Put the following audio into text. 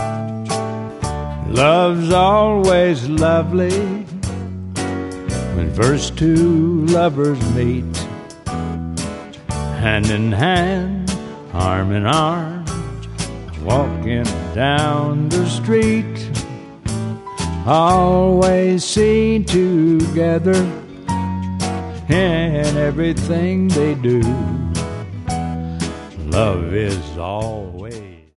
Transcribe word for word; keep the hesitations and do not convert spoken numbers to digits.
Love's always lovely when first two lovers meet, hand in hand, arm in arm, walking down the street, always seen together in everything they do. Love is always